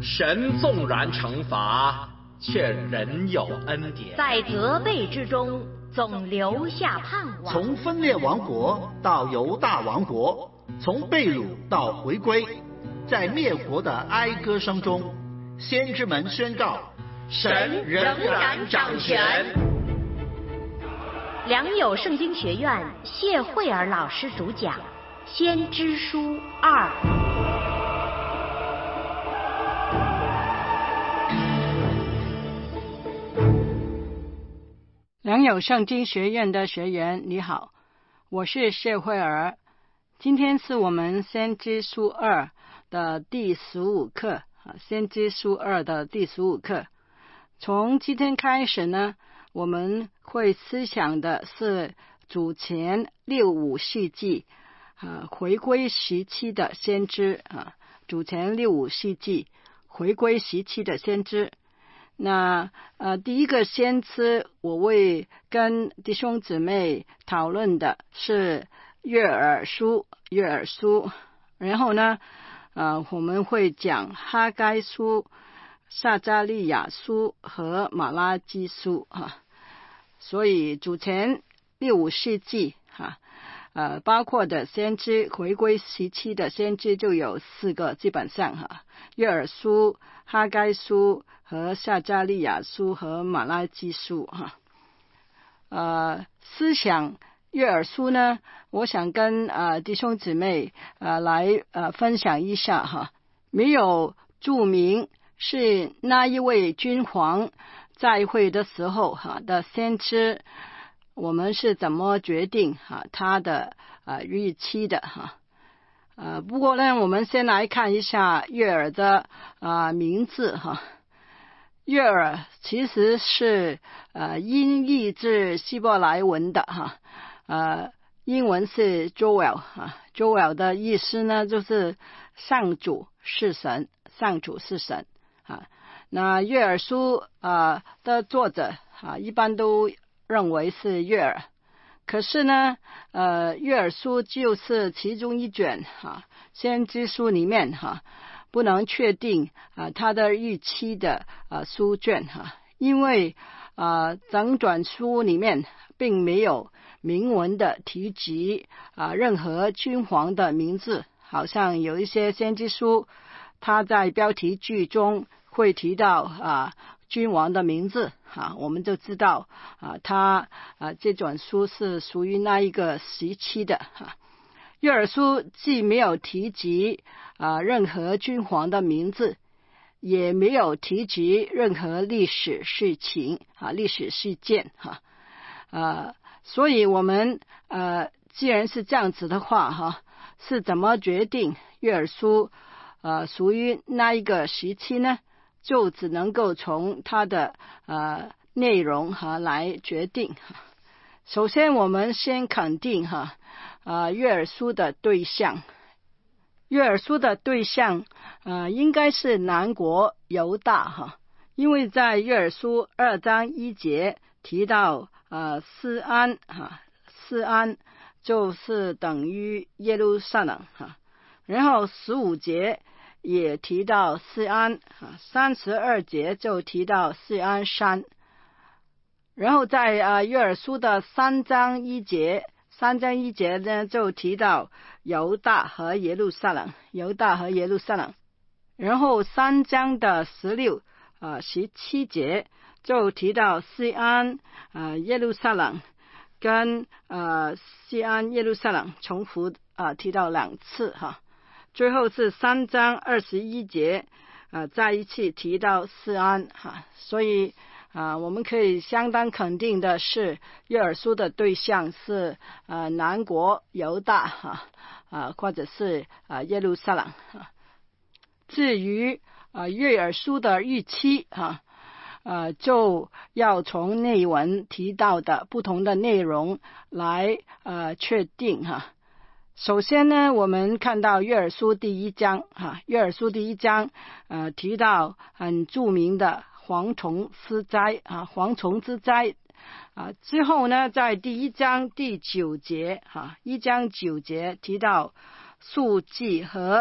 神纵然惩罚，却仍有恩典， 在责备之中总留下盼望。 从分裂王国到犹大王国，从被掳到回归，在灭国的哀歌声中，先知们宣告神仍然掌权。 良友圣经学院谢慧儿老师主讲《先知书2》。 良友圣经学院的学员你好，我是谢慧儿。今天是我们先知书2的第15课，先知书2的第15课。从今天开始呢，我们会思想的是主前65世纪回归时期的先知主前65世纪回归时期的先知。那第一个先知我会跟弟兄姊妹讨论的是约珥书，然后呢我们会讲哈该书、撒迦利亚书和马拉基书所以主前65世纪包括的先知回归时期的先知就有4个，基本上约珥书、哈该书和撒迦利亚书和马拉基书思想约珥书呢，我想跟弟兄姊妹来分享一下没有注明是那一位君皇在位的时候的先知，我们是怎么决定他的日期的不过呢，我们先来看一下约珥的名字约珥其实是音译自希伯来文的英文是 Joel 的意思呢就是上主是神，上主是神那约珥书的作者一般都认为是约珥，可是呢约珥书就是其中一卷先知书里面不能确定它的日期的书卷因为整卷书里面并没有明文的提及任何君皇的名字，好像有一些先知书它在标题句中会提到君王的名字我们就知道他这卷书是属于那一个时期的约珥书既没有提及任何君皇的名字，也没有提及任何历史事情历史事件所以我们既然是这样子的话是怎么决定约珥书属于那一个时期呢？就只能够从它的内容来决定首先我们先肯定约珥书的对象，约珥书的对象应该是南国犹大因为在约珥书2章1节提到示安示安就是等于耶路撒冷然后15节也提到示安32节就提到示安山，然后在约珥书的3章1节呢就提到犹大和耶路撒冷，然后3章的16、17节就提到示安耶路撒冷跟示安耶路撒冷重复提到2次最后是3章21节再一次提到示安所以我们可以相当肯定的是约珥书的对象是南国犹大或者是耶路撒冷至于约珥书的日期就要从内文提到的不同的内容来确定首先呢，我们看到约珥书第1章约珥书第1章提到很著名的蝗虫之灾之后呢，在第1章第9节1章9节提到树祭和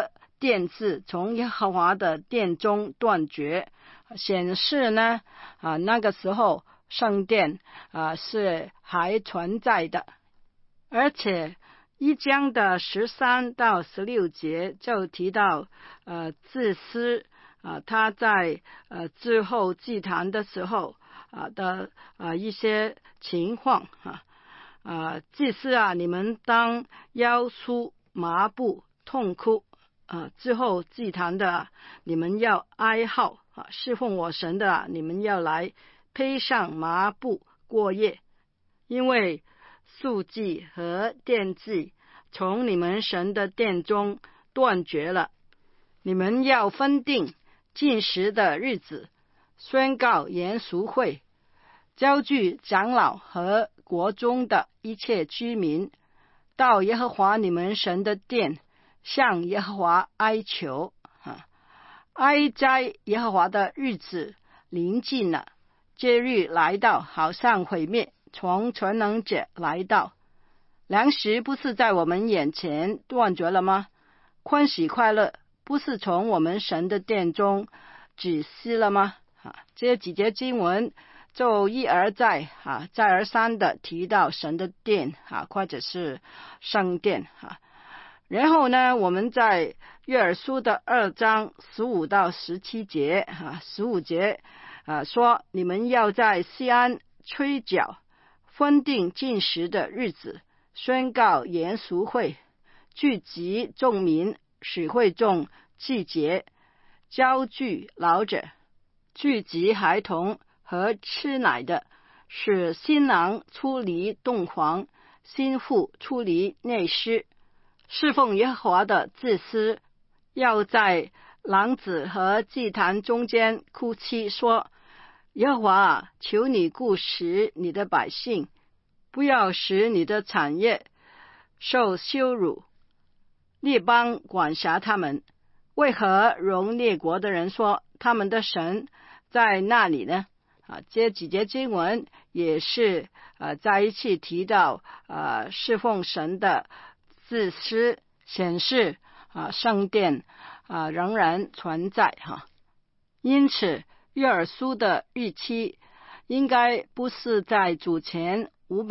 殿制从耶和华的殿中断绝，显示呢那个时候圣殿是还存在的。而且1章的13到16节就提到祭司他在之后祭坛的时候的一些情况祭司你们当腰束麻布痛哭之后祭坛的你们要哀号侍奉我神的你们要来披上麻布过夜，因为素祭和奠祭从你们神的殿中断绝了。你们要分定禁食的日子，宣告严赎会，招聚长老和国中的一切居民，到耶和华你们神的殿，向耶和华哀求哀哉耶和华的日子临近了，这日来到，好像毁灭从全能者来到。粮食不是在我们眼前断绝了吗？欢喜快乐不是从我们神的殿中止息了吗？这几节经文就一而再再而三的提到神的殿或者是圣殿然后呢，我们在约珥书的2章15到17节15节说，你们要在西安吹角，分定禁食的日子，宣告严赎会，聚集众民，使会众季节，招聚老者，聚集孩童和吃奶的，使新郎出离洞房，新妇出离内室。侍奉耶和华的祭司要在廊子和祭坛中间哭泣，说，耶和华求你顾惜你的百姓，不要使你的产业受羞辱，列邦管辖他们。为何容列国的人说他们的神在那里呢？这几节经文也是在一起提到侍奉神的祭司，显示圣殿仍然存在因此约珥书的日期应该不是在主前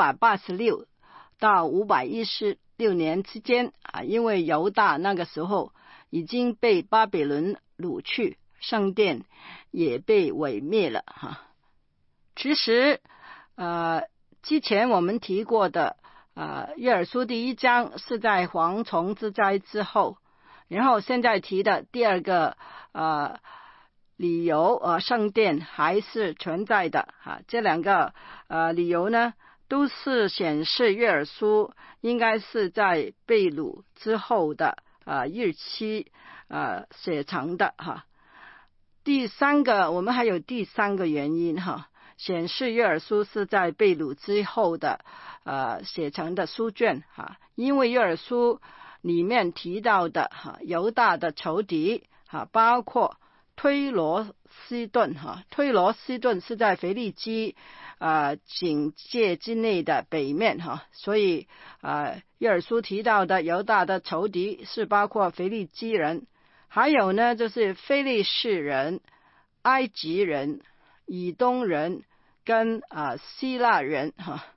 586到516年之间因为犹大那个时候已经被巴比伦掳去，圣殿也被毁灭了其实之前我们提过的约珥书第1章是在蝗虫之灾之后，然后现在提的第二个理由圣殿还是存在的这两个理由呢都是显示约珥书应该是在被掳之后的日期写成的我们还有第三个原因显示约珥书是在被掳之后的写成的书卷因为约珥书里面提到的犹大的仇敌包括推罗西顿推罗西顿是在腓利基境界之内的北面所以约珥书提到的犹大的仇敌是包括腓利基人，还有呢就是非利士人、埃及人、以东人跟希腊人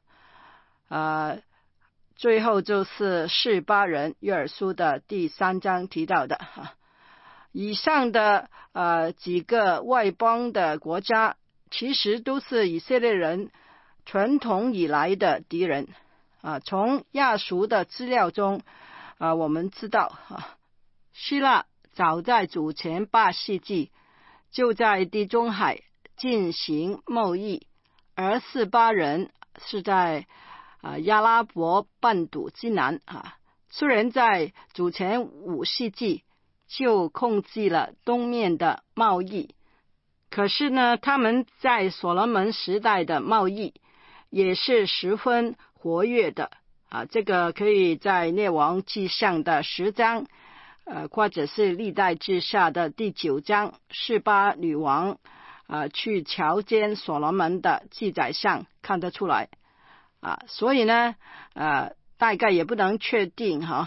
最后就是示巴人，约珥书的第3章提到的以上的几个外邦的国家其实都是以色列人传统以来的敌人从亚述的资料中我们知道希腊早在主前8世纪就在地中海进行贸易，而示巴人是在亚拉伯半岛之南虽然在主前5世纪就控制了东面的贸易，可是呢他们在所罗门时代的贸易也是十分活跃的这个可以在列王纪上的10章或者是历代志下的第9章示巴女王去强奸所罗门的记载上看得出来所以呢大概也不能确定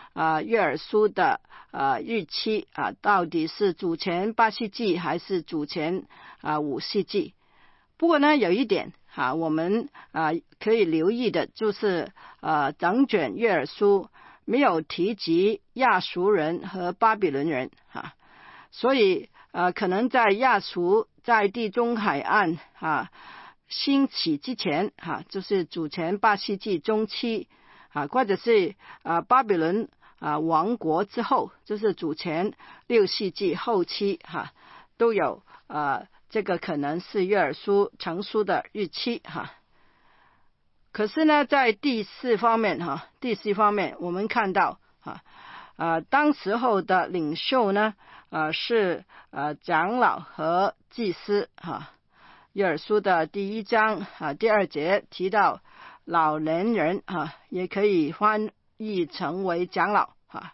约珥书的日期到底是主前8世纪还是主前5世纪。不过呢，有一点我们可以留意的就是整卷约珥书没有提及亚述人和巴比伦人所以可能在亚述在地中海岸兴起之前就是主前8世纪中期或者是巴比伦亡国之后，就是主前6世纪后期都有这个可能是约珥书成书的日期可是呢，在第四方面我们看到当时候的领袖呢是长老和祭司约珥书的第1章第2节提到老年人也可以翻译成为长老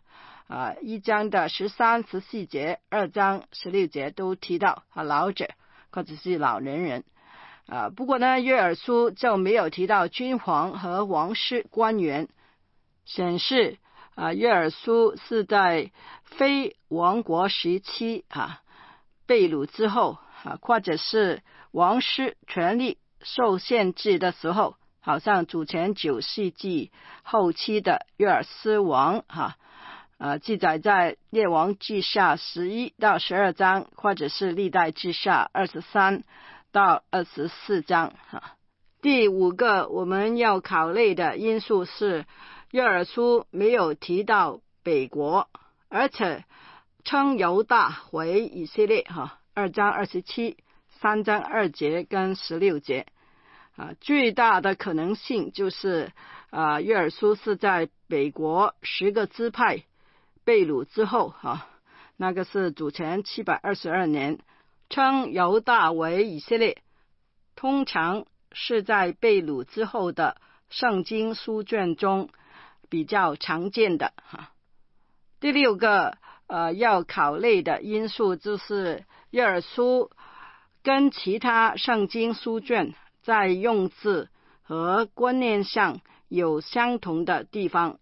1章的13、14节，2章16节都提到老者或者是老年人不过呢，约珥书就没有提到君皇和王室官员，显示约珥书是在非王国时期被掳之后或者是王室权力受限制的时候，好像主前9世纪后期的约珥斯王记载在列王记下11到12章，或者是历代志下23到24章第5个我们要考虑的因素是约珥书没有提到北国，而且称犹大为以色列2章27、3章2节跟16节最大的可能性就是约珥书是在北国10个支派被掳之后那个是主前722年，称犹大为以色列，通常是在被掳之后的圣经书卷中比较常见的第6个要考虑的因素就是约珥书跟其他圣经书卷在用字和观念上有相同的地方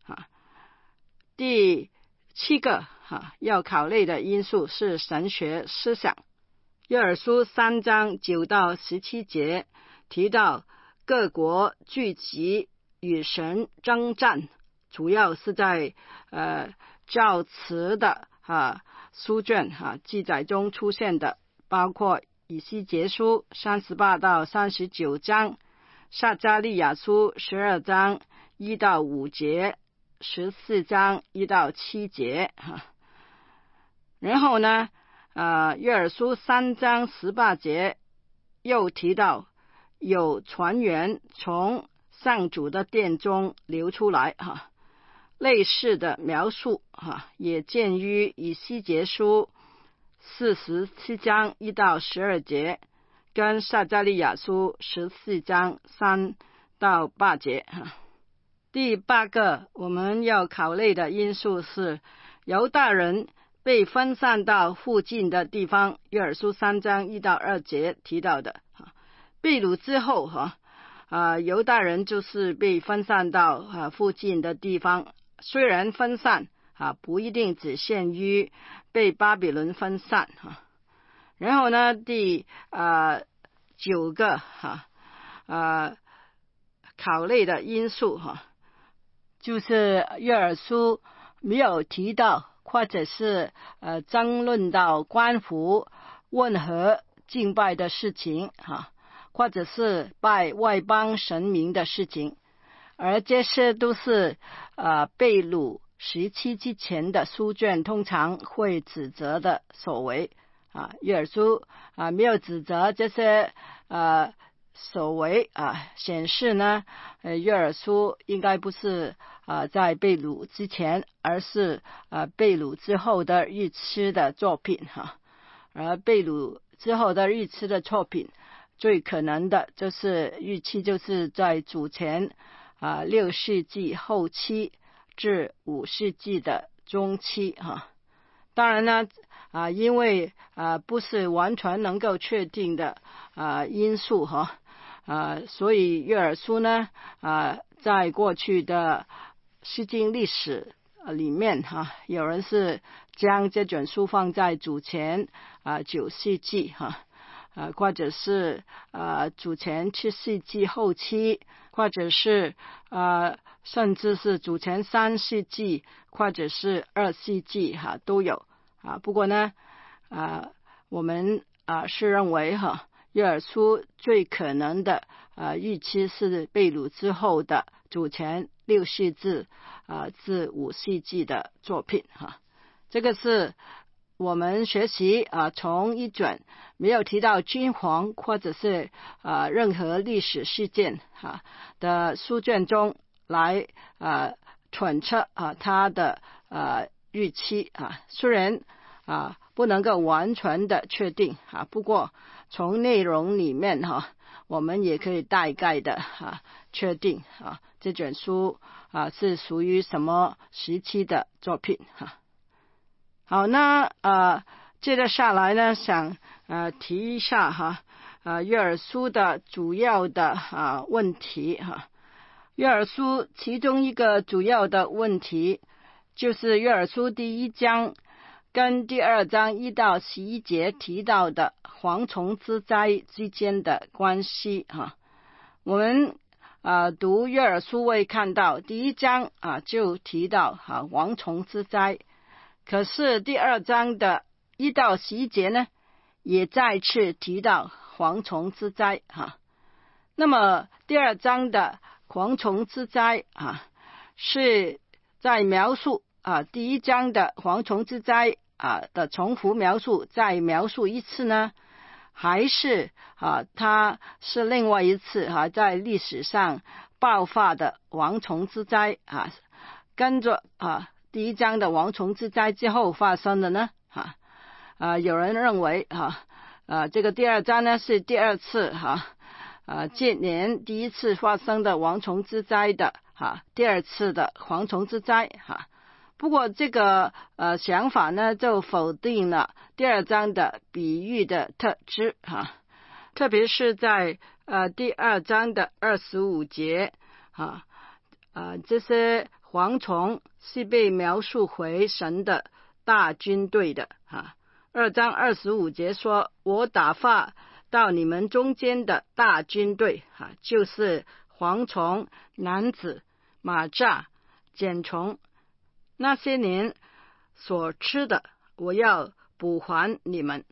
第7个要考虑的因素是神学思想。约珥书3章9到17节提到各国聚集与神征战，主要是在教词的书卷记载中出现的，包括以西结书38到39章，撒迦利亚书12章1到5节，14章1到7节然后呢约珥书3章18节又提到有船员从上主的殿中流出来类似的描述也见于以西结书47章1到12节跟撒迦利亚书14章3到8节第8个我们要考虑的因素是犹大人被分散到附近的地方，约珥书3章1到2节提到的被掳之后犹大人就是被分散到附近的地方，虽然分散不一定只限于被巴比伦分散然后呢第9个考虑的因素就是约珥书没有提到或者是争论到关乎问和敬拜的事情或者是拜外邦神明的事情，而这些都是被掳时期之前的书卷通常会指责的所为约珥书没有指责这些所为显示呢约珥书应该不是在被掳之前，而是被掳之后的日期的作品而被掳之后的日期的作品最可能的就是日期就是在主前6世纪后期至5世纪的中期当然呢因为不是完全能够确定的因素所以约珥书呢在过去的诗经历史里面有人是将这卷书放在主前9世纪或者是主前7世纪后期，或者是甚至是主前3世纪或者是2世纪都有不过呢我们是认为约珥书最可能的预期是被掳之后的主前6世纪至5世纪的作品这个是我们学习从一卷没有提到君王或者是任何历史事件的书卷中来揣测它的预期虽然不能够完全的确定不过从内容里面我们也可以大概的确定这卷书是属于什么时期的作品好，那接着下来呢，想提一下约珥书的主要的问题约珥书其中一个主要的问题就是约珥书第1章跟第2章1到11节提到的蝗虫之灾之间的关系我们读约珥书会看到第1章就提到蝗虫之灾，可是第2章的1到11节呢也再次提到蝗虫之灾那么第2章的蝗虫之灾是在描述第1章的蝗虫之灾的重复描述再描述一次呢，还是它是另外一次在历史上爆发的蝗虫之灾跟着第1章的蝗虫之灾之后发生的呢有人认为这个第2章呢是第2次接连第1次发生的蝗虫之灾的第2次的蝗虫之灾不过这个想法呢就否定了第2章的比喻的特质特别是在第2章的25节这些蝗虫是被描述为神的大军队的2章25节说我打发到你们中间的大军队就是蝗虫、男子、蚂蚱、茧虫，那些年所吃的我要补还你们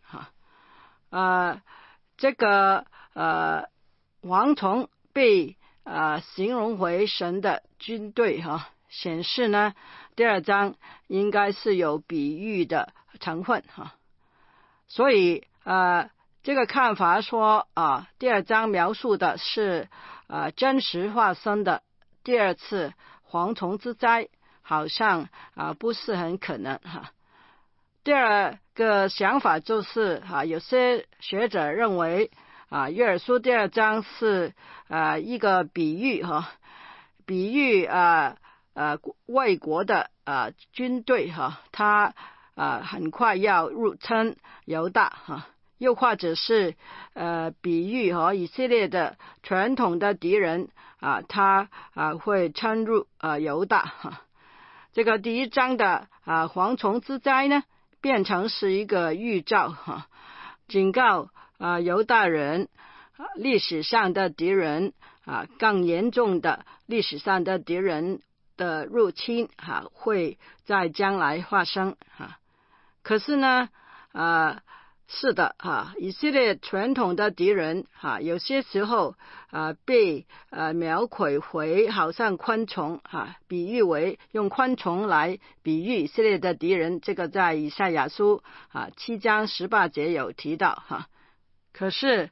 这个蝗虫被形容为神的军队显示呢第2章应该是有比喻的成分所以这个看法说第2章描述的是真实发生的第2次蝗虫之灾好像不是很可能第二个想法就是有些学者认为约珥书第2章是一个比喻比喻外国的军队他很快要入侵犹大又或者是比喻以色列的传统的敌人他会侵入犹大这个第1章的蝗虫之灾呢变成是一个预兆警告犹大人历史上的敌人更严重的历史上的敌人的入侵会在将来发生可是呢是的以色列传统的敌人有些时候被描绘为好像昆虫比喻为用昆虫来比喻以色列的敌人，这个在以赛亚书7章18节有提到可是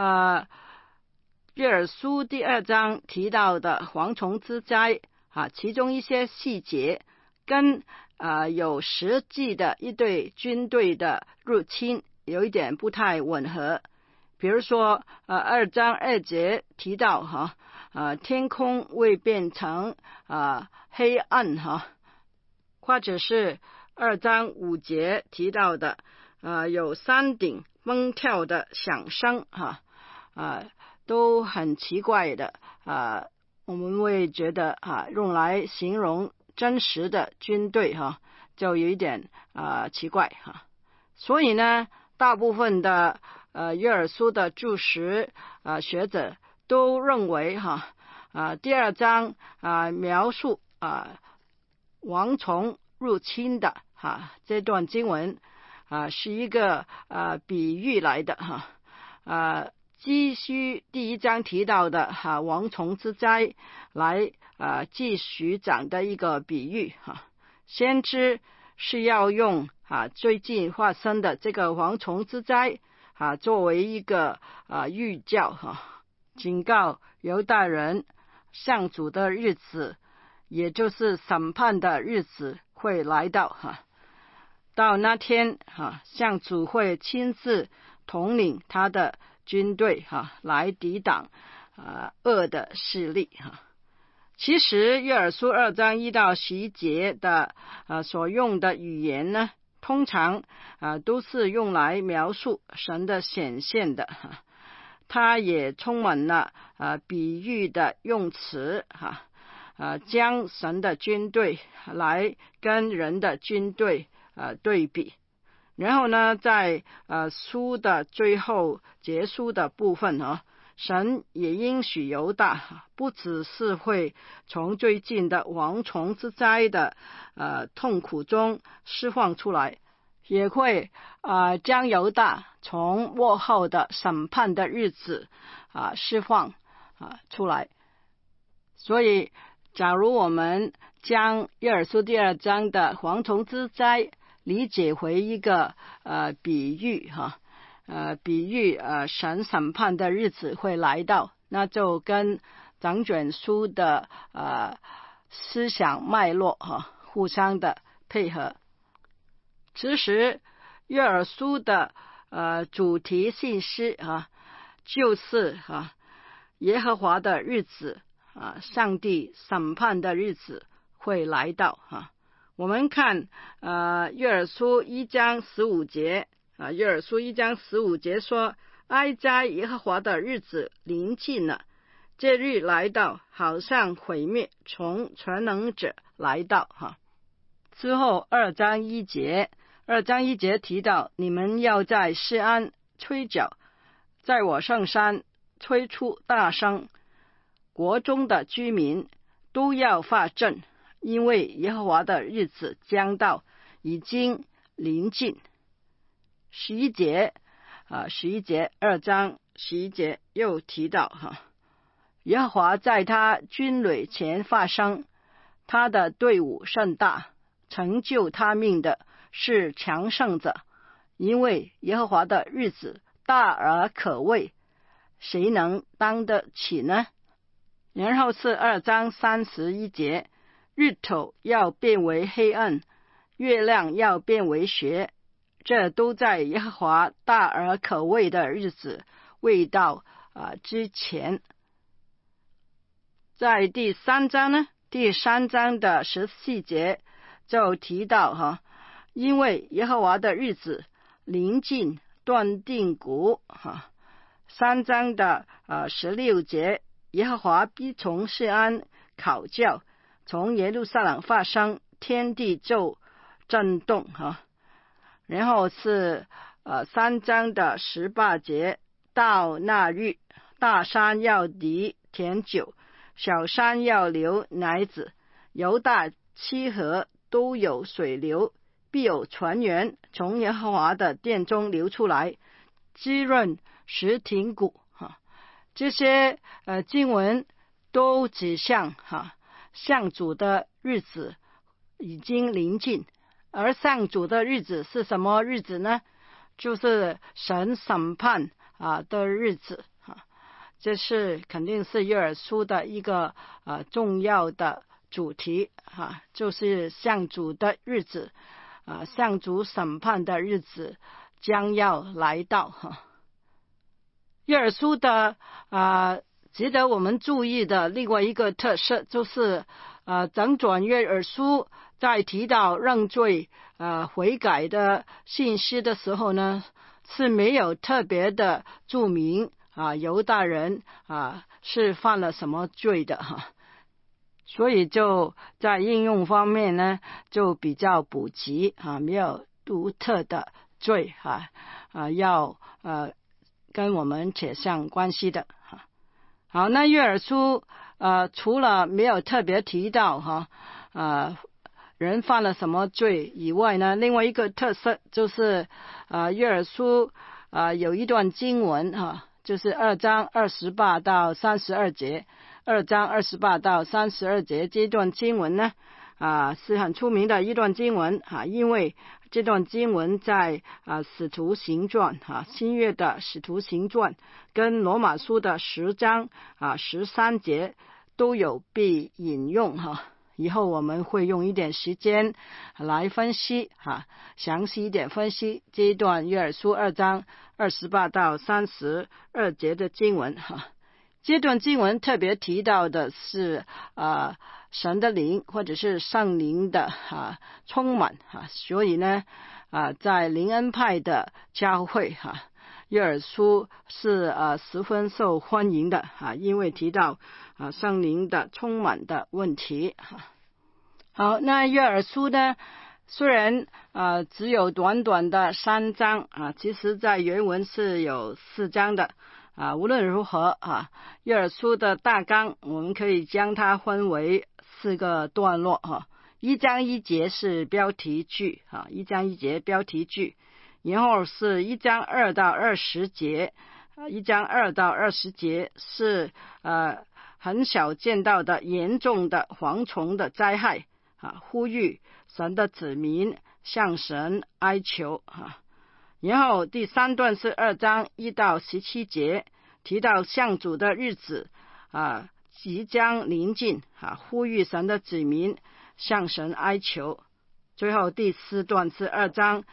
约珥书第2章提到的蝗虫之灾其中一些细节跟有实际的一队军队的入侵有一点不太吻合，比如说2章2节提到天空会变成黑暗或者是2章5节提到的有山顶蹦跳的响声都很奇怪的我们会觉得用来形容真实的军队就有一点奇怪所以呢，大部分的约珥书的注释学者都认为第2章描述蝗虫入侵的这段经文是一个比喻来的继续第1章提到的蝗虫之灾来继续讲的一个比喻先知是要用最近发生的这个蝗虫之灾作为一个预教警告犹大人上主的日子，也就是审判的日子会来到到那天上主会亲自统领他的军队来抵挡恶的势力其实约珥书2章1到11节的所用的语言呢，通常都是用来描述神的显现的它也充满了比喻的用词将神的军队来跟人的军队对比。然后呢，在书的最后结束的部分神也应许犹大不只是会从最近的蝗虫之灾的痛苦中释放出来，也会将犹大从末后的审判的日子释放出来。所以假如我们将约珥书第2章的蝗虫之灾理解为一个比喻比喻神审判的日子会来到，那就跟整卷书的思想脉络互相的配合。其实约珥书的主题信息就是耶和华的日子上帝审判的日子会来到我们看约珥书1章15节约珥书1章15节说，哀哉耶和华的日子临近了，这日来到，好像毁灭从全能者来到之后2章1节提到，你们要在锡安吹角，在我圣山吹出大声，国中的居民都要发震，因为耶和华的日子将到，已经临近。11节2章11节又提到耶和华在他军旅前发声，他的队伍甚大，成就他命的是强盛者，因为耶和华的日子大而可畏，谁能当得起呢？然后是2章31节，日头要变为黑暗，月亮要变为血，这都在耶和华大而可畏的日子未到之前。在第3章呢，第3章的14节就提到因为耶和华的日子临近，断定谷3章的16节，耶和华必从锡安考教，从耶路撒冷发声，天地就震动然后是3章的18节，到那日，大山要滴甜酒，小山要流奶子，犹大七河都有水流，必有泉源从耶和华的殿中流出来，滋润石亭谷这些经文都指向上主的日子已经临近。而上主的日子是什么日子呢？就是神审判的日子这是肯定是约珥书的一个重要的主题就是上主的日子上主审判的日子将要来到约珥书的值得我们注意的另外一个特色就是整卷约珥书在提到认罪悔改的信息的时候呢，是没有特别的注明犹大人是犯了什么罪的所以就在应用方面呢，就比较普及没有独特的罪要跟我们扯上关系的好，那约珥书除了没有特别提到人犯了什么罪以外呢，另外一个特色就是约珥书有一段经文就是2章28到32节，2章28到32节这段经文呢是很出名的一段经文因为这段经文在使徒行传新约的使徒行传跟罗马书的10章13节都有被引用以后我们会用一点时间来分析详细一点分析这一段约珥书2章28到32节的经文这段经文特别提到的是神的灵或者是圣灵的充满所以呢在灵恩派的教会约珥书是十分受欢迎的因为提到圣灵的充满的问题好，那约珥书呢虽然只有短短的3章其实在原文是有4章的无论如何约珥书的大纲我们可以将它分为4个段落1章1节是标题句1章1节标题句，然后是1章2到20节1章2到20节是很少见到的严重的蝗虫的灾害呼吁神的子民向神哀求然后第3段是2章1到17节提到向主的日子即将临近呼吁神的子民向神哀求。最后第4段是2章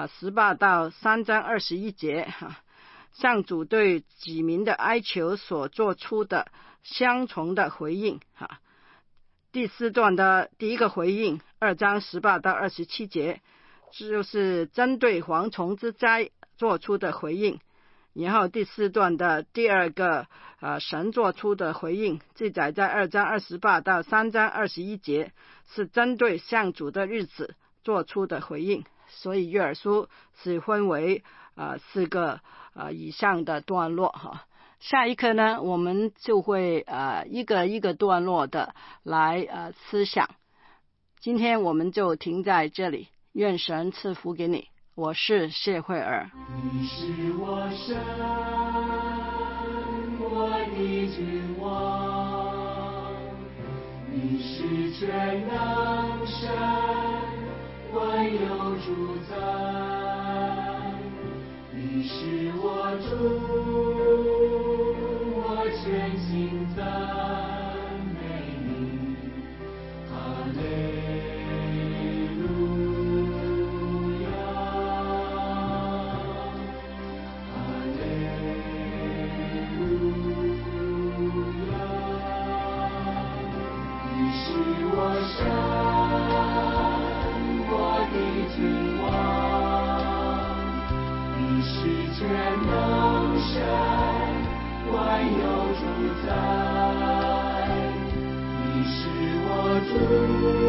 18到3章21节上主对子民的哀求所做出的相同的回应第4段的第一个回应2章18到27节就是针对蝗虫之灾做出的回应，然后第4段的第2个神做出的回应记载在2章28到3章21节是针对向主的日子做出的回应，所以约珥书是分为4个以上的段落下一课呢我们就会一个一个段落的来思想，今天我们就停在这里，愿神赐福给你，我是谢慧儿。 你是我神，我的君王，你是全能神，万有主宰，你是我主，我全心赞美你，哈利路亚，哈利路亚，你是我神，我的君王，你是全能神，万有主宰，你是我主。